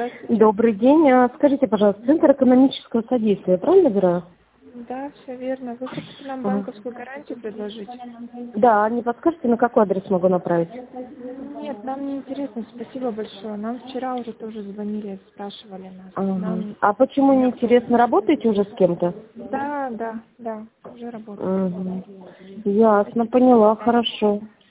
Здравствуйте. Добрый день. Скажите, пожалуйста, Центр экономического содействия, правильно набираю? Да, все верно. Вы хотите нам Ага. банковскую гарантию предложить? Да, не подскажете, на какой адрес могу направить? Нет, нам не интересно. Спасибо большое. Нам вчера уже тоже звонили, спрашивали нас. Ага. Нам А почему не не актуально. интересно, работаете уже с кем-то? Да, уже работаем. Угу. Ясно, поняла, хорошо.